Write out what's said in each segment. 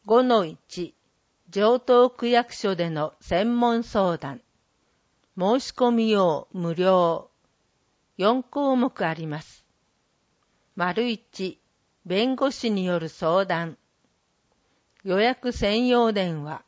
5-1 城東区役所での専門相談。申し込み用無料。4項目あります。1、弁護士による相談。予約専用電話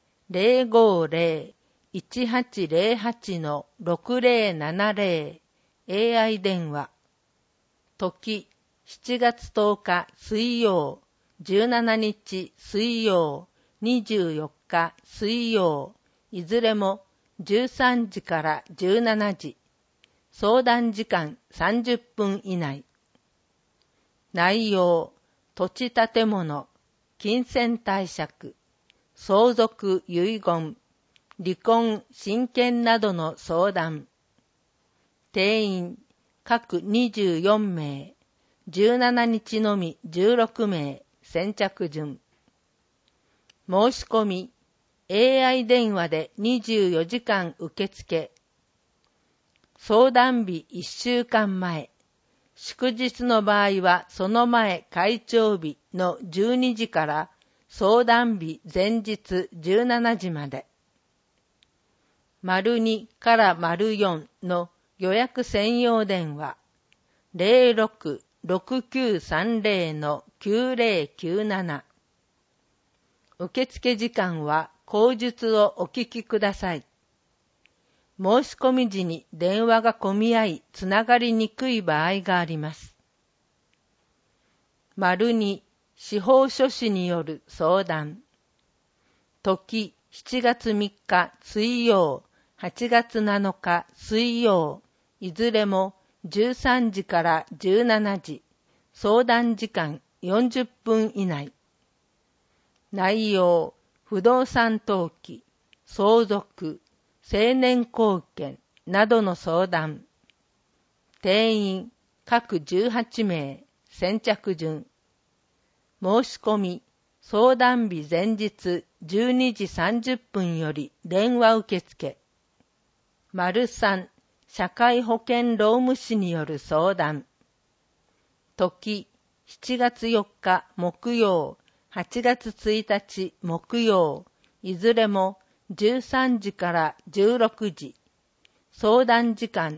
050-1808-6070 AI 電話。時7月10日水曜、17日水曜、24日水曜、いずれも13時から17時。相談時間30分以内。内容、土地建物、金銭貸借、相続遺言、離婚、親権などの相談。定員、各24名、17日のみ16名、先着順。申し込み、AI 電話で24時間受付。相談日1週間前。祝日の場合はその前開帳日の12時から相談日前日17時まで。02から04の予約専用電話 066930-9097。受付時間は口述をお聞きください。申し込み時に電話が混み合いつながりにくい場合があります。2、司法書士による相談。時7月3日水曜、8月7日水曜、いずれも13時から17時。相談時間40分以内。内容、不動産登記、相続、成年後見などの相談。定員、各18名、先着順。申し込み、相談日前日12時30分より電話受付。3、社会保険労務士による相談。時、7月4日木曜、8月1日木曜、いずれも13時から16時。相談時間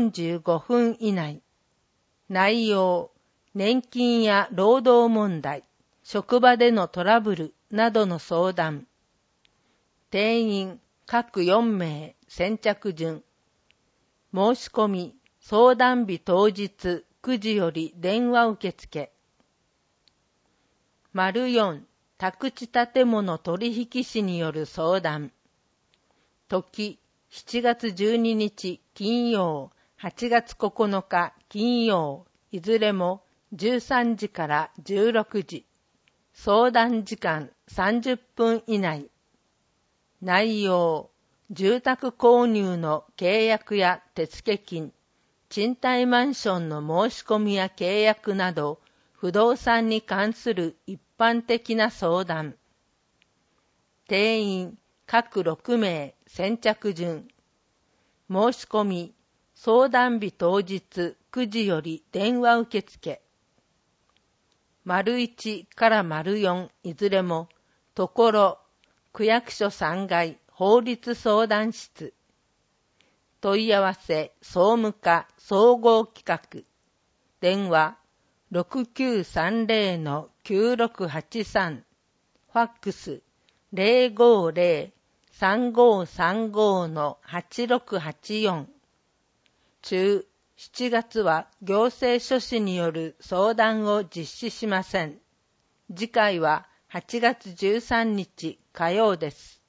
45分以内。内容、年金や労働問題、職場でのトラブルなどの相談。定員、各4名、先着順。申し込み、相談日当日9時より電話受付。4、宅地建物取引士による相談。時、7月12日金曜、8月9日金曜、いずれも13時から16時。相談時間30分以内。内容、住宅購入の契約や手付金、賃貸マンションの申し込みや契約など、不動産に関する一般的な相談。定員、各6名、先着順。申し込み、相談日当日9時より電話受付。1から4いずれも、ところ、区役所3階法律相談室。問い合わせ、総務課総合企画。電話、6930-9683。ファックス、050-3535-8684。中、7月は行政書士による相談を実施しません。次回は8月13日火曜です。